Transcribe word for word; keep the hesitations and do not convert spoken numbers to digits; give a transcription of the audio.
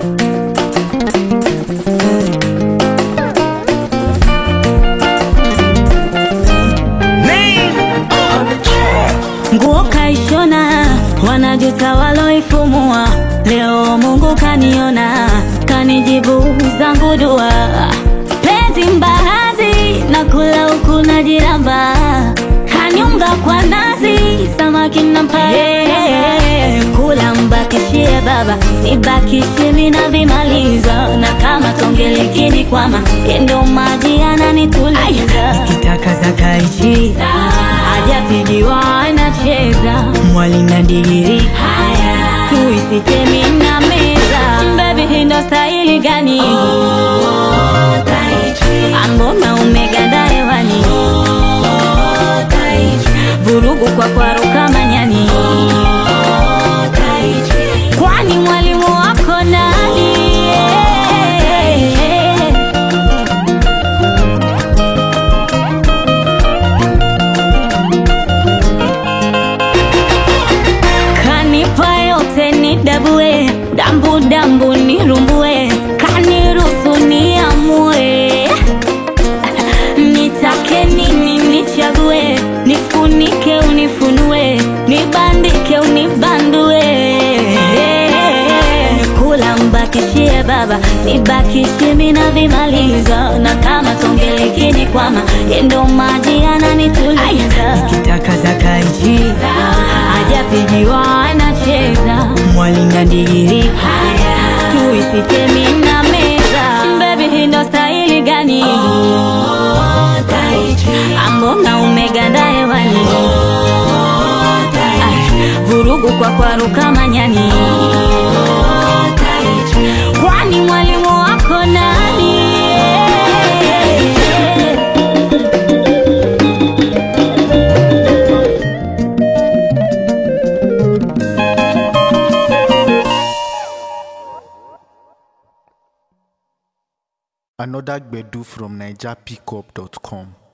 Nguo kaishona, wanajuta waloifumua. Leo Mungu kaniona, kanijibu zangu dua. Penzi mbahazi, nakula huku najiramba. Kaniunga kwa nazi, samaki na mpae. Kula mbakishie baba, sibakishie mina vimaliza. Na kama tonge likini kwama, endo maji ananituliza. Nikitaka za kaichi, hajapigiwa anacheza. Mwali na digiri, tuisitemi na meza. Baby hindo style gani? Oh, ambona umeganda hewani. Oh, vurugu kwa kwaruka manyani. Oh, kwani mwalimu wako nani? Kanipa yote ni dabue, dambu dambu ni rumbue. Kaniruhusu niamue, nitake nini nichague. Nifunike unifunue, nibandike unibandue. Kula mbakishie baba, sibakishie mina vimaliza. Na kama tonge likini kwama, endo maji ananituliza. Nikitaka za kaichi, hajapigiwa anacheza. Mwali na digiri, tuisitemi na meza. Baby hindo style gani? Oh, ambona umeganda hewani. Oh, vurugu kwa kwaruka manyani. Oh, kwani mwalimu wako nani? Another Gbedu from Niger Pickup dot com.